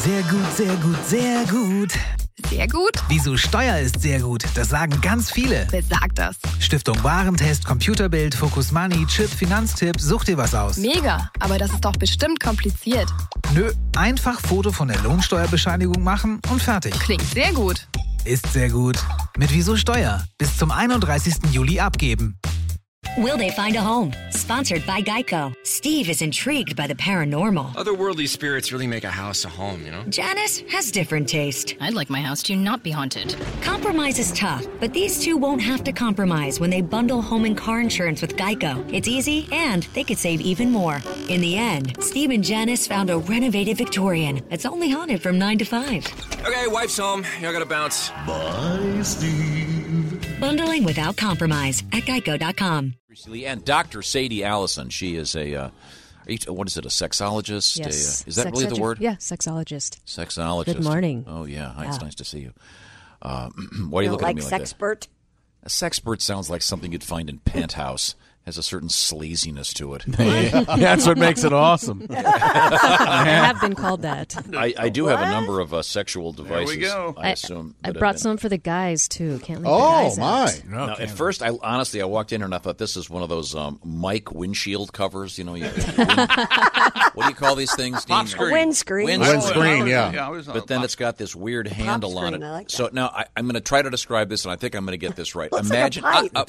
Sehr gut, sehr gut, sehr gut. Sehr gut? Wieso Steuer ist sehr gut, das sagen ganz viele. Wer sagt das? Stiftung Warentest, Computerbild, Focus Money, Chip, Finanztipp, such dir was aus. Mega, aber das ist doch bestimmt kompliziert. Nö, einfach Foto von der Lohnsteuerbescheinigung machen und fertig. Klingt sehr gut. Ist sehr gut. Mit Wieso Steuer. Bis zum 31. Juli abgeben. Will they find a home? Sponsored by Geico. Steve is intrigued by the paranormal. Otherworldly spirits really make a house a home, you know? Janice has different taste. I'd like my house to not be haunted. Compromise is tough, but these two won't have to compromise when they bundle home and car insurance with Geico. It's easy, and they could save even more. In the end, Steve and Janice found a renovated Victorian that's only haunted from 9 to 5. Okay, wife's home. I gotta bounce. Bye, Steve. Bundling without compromise at geico.com. And Dr. Sadie Allison, she is what is it, a sexologist? Yes. Is that really the word? Yeah, sexologist. Sexologist. Good morning. Oh, yeah. Hi, it's nice to see you. Why are you looking at me like that? Sexpert? A sexpert sounds like something you'd find in Penthouse. Has a certain sleaziness to it. That's what makes it awesome. I have been called that. I do have a number of sexual devices. There we go. I assume. I brought some for the guys, too. Can't leave the guys out. Now, at first, I walked in here and I thought this is one of those mic windshield covers. You know, what do you call these things? Pop screen. Windscreen. Windscreen, yeah. But then it's got this weird handle on it. I like that. So now I'm going to try to describe this, and I think I'm going to get this right. Looks Imagine. like a pipe.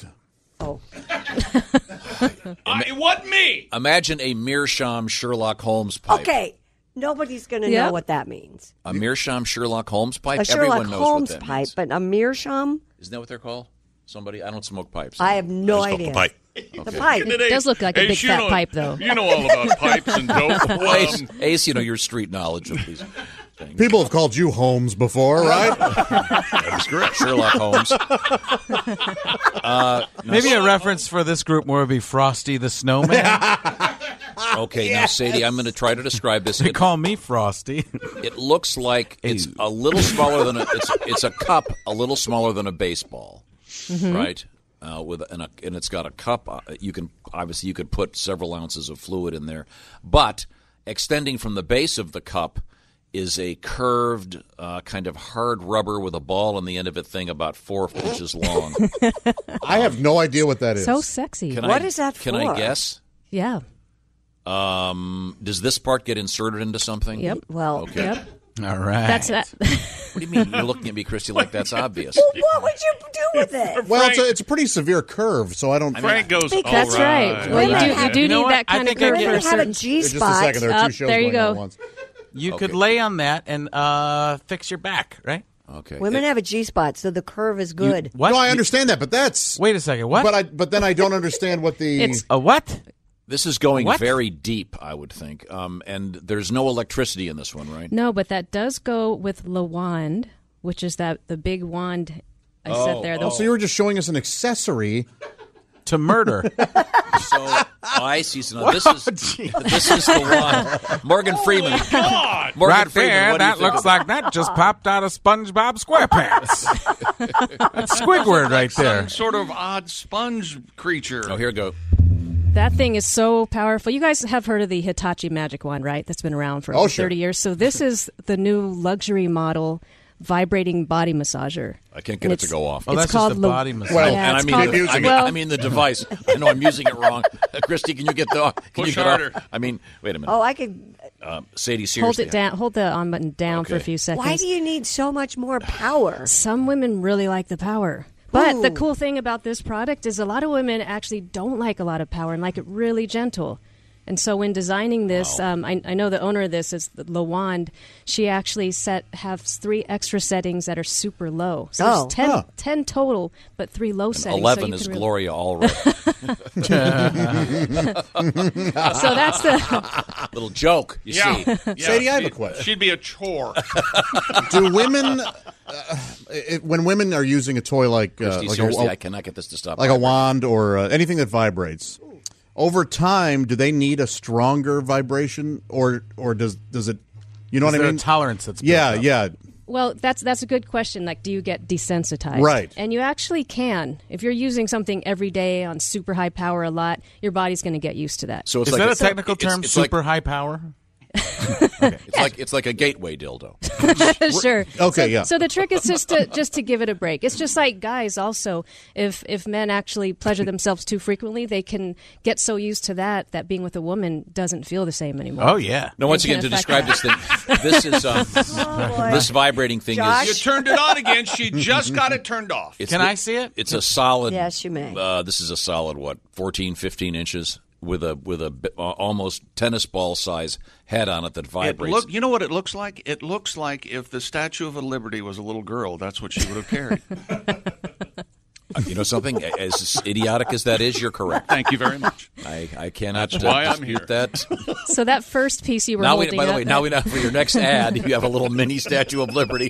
What me? Imagine a Meerschaum Sherlock Holmes pipe. Okay, nobody's going to know what that means. A Meerschaum Sherlock Holmes pipe? A Sherlock Everyone knows Holmes what that pipe, means. but a Meerschaum? Isn't that what they're called? Somebody? I don't smoke pipes. I have no idea. The pipe. The pipe. It does look like a big fat pipe, though. You know all about pipes and dope. Ace, you know your street knowledge of these things. People have called you Holmes before, right? That is correct. Sherlock Holmes. Maybe a reference for this group more would be Frosty the Snowman. Okay, now, Sadie, I'm going to try to describe this. They call me Frosty. It looks like it's a little smaller than it's a cup, a little smaller than a baseball, right? And it's got a cup. You could put several ounces of fluid in there, but extending from the base of the cup is a curved kind of hard rubber with a ball on the end of it thing about 4 inches long. I have no idea what that is. So sexy. What is that for? Can I guess? Yeah. Does this part get inserted into something? Yep. Well, Okay. Yep. All right. That's that. What do you mean? You're looking at me, Christy, like that's obvious. what would you do with it? Well, it's a pretty severe curve, so I don't. Frank goes, all That's right. Well, you do need that kind of think I curve get for it. a Women have a certain... G-spot. Just a second, there are two shows there you going on go. at once. You could lay on that and fix your back, right? Okay. Women have a G-spot, so the curve is good. What? No, I understand that, but that's. Wait a second. What? But then I don't understand what the. It's a what? This is going What? very deep, I would think. And there's no electricity in this one, right? No, but that does go with Le Wand, which is the big wand I said there. So you were just showing us an accessory to murder. So I see. So now this is the one. Morgan Freeman. God! Morgan Right Freeman, there, what do you that think looks of- like that just popped out of SpongeBob SquarePants. That's Squidward right there. Some sort of odd sponge creature. Oh, here we go. That thing is so powerful. You guys have heard of the Hitachi Magic Wand, right? That's been around for over 30 years. So this is the new luxury model vibrating body massager. I can't get it to go off. Oh, It's that's called just the body massage. Well, Yeah, and it's I mean the device. I know I'm using it wrong. Christy, can you get the? Can Push you get harder. Off? I mean, wait a minute. Oh, I could. Sadie, seriously. Hold it down. Hold the on button down for a Okay. few seconds. Why do you need so much more power? Some women really like the power. But the Ooh. cool thing about this product is a lot of women actually don't like a lot of power and like it really gentle. And so when designing this, I know the owner of this is Le Wand. She actually has 3 extra settings that are super low. So there's 10 total, but 3 low settings. 11 so is really... Gloria Allred. So that's the Little joke, you see. Sadie, I have a question. She'd be a chore. Do women, when women are using a toy like Christy, seriously, I cannot get this to stop. like a wand or anything that vibrates, over time, do they need a stronger vibration, or does it? You know Is what I there mean? a tolerance that's built yeah, up? yeah. Well, that's a good question. Like, do you get desensitized? Right. And you actually can. If you're using something every day on super high power a lot, your body's going to get used to that. So it's Is like that a technical term? it's Super high power. It's like a gateway dildo. Sure. Okay, So the trick is just to give it a break. It's just like guys also. If men actually pleasure themselves too frequently, they can get so used to that being with a woman doesn't feel the same anymore. Oh yeah. Now, once again, to describe this thing, this is this vibrating thing You is. turned it on again. She just got it turned off. Can I see it? It's a solid. Yes, you may. This is a solid 14, 15 inches with a almost tennis ball size head on it that vibrates. You know what it looks like? It looks like if the Statue of Liberty was a little girl, that's what she would have carried. You know something? As idiotic as that is, you're correct. Thank you very much. I cannot That's why I'm dispute here. that. So that first piece you were By holding the up way, now we know for your next ad, you have a little mini Statue of Liberty.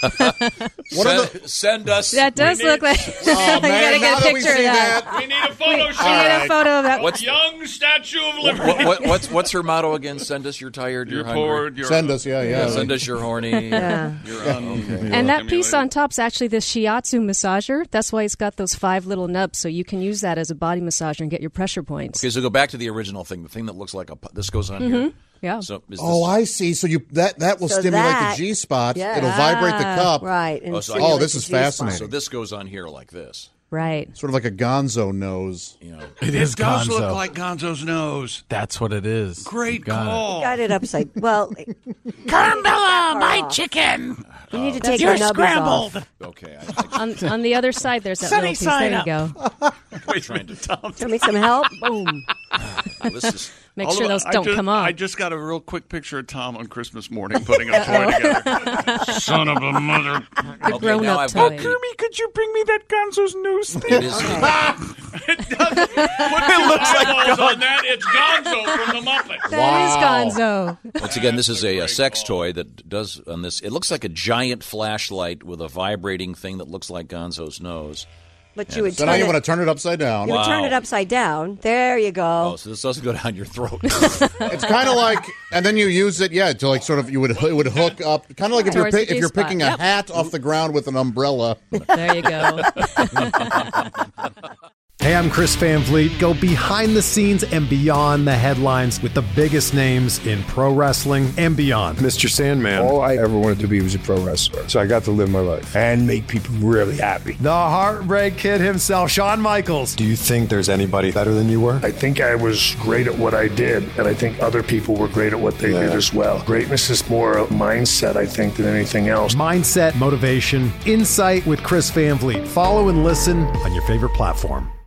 Send us. That does look like. Oh, You gotta man, now get a that we picture of see that. We need a photo shoot. We need a photo of that. What's Young Statue of Liberty. what's her motto again? Send us you're tired, you're hungry. Bored, you're Send us, yeah. Send us you're horny. Yeah. You're And that piece on top's actually the shiatsu massager. That's why it's got those 5 little nubs, so you can use that as a body massager and get your pressure points. Okay, so go back to the original thing. The thing that looks like this goes on here. Yeah. So is Oh, this, I see. So that will So stimulate that- the G spot. Yeah. It'll vibrate the cup. Right. and so- stimulate this the is G-spot. fascinating. so this goes on here like this. Right. Sort of like a Gonzo nose. You know, It is It does Gonzo. look like Gonzo's nose. That's what it is. Great You got it. call. Got it upside. Well, Carmela, my chicken. you need to take You're the nubbies scrambled. off. okay. On the other side, there's that Sunny little piece. side There you go. I'm trying to. Want me some help? Boom. This is. Make sure those don't come I off. just got a real quick picture of Tom on Christmas morning putting a toy together. Son of a mother. The grown-up I've got toy. Kirby, could you bring me that Gonzo's news thing? It is. It looks like on that. It's Gonzo from the Muppets. That is Gonzo. Once again, this is a sex toy that does on this. It looks like a giant flashlight with a vibrating thing that looks like Gonzo's nose. But you would So turn now you it. want to turn it upside down. You would turn Wow. it upside down. There you go. Oh, so this doesn't go down your throat. It's kind of like, and then you use it, to like sort of it would hook up, kind of like if you're Towards the if you're G-spot. picking a Yep. hat off the ground with an umbrella. There you go. Hey, I'm Chris Van Vliet. Go behind the scenes and beyond the headlines with the biggest names in pro wrestling and beyond. Mr. Sandman. All I ever wanted to be was a pro wrestler. So I got to live my life and make people really happy. The Heartbreak Kid himself, Shawn Michaels. Do you think there's anybody better than you were? I think I was great at what I did, and I think other people were great at what they did as well. Greatness is more a mindset, I think, than anything else. Mindset, motivation, insight with Chris Van Vliet. Follow and listen on your favorite platform.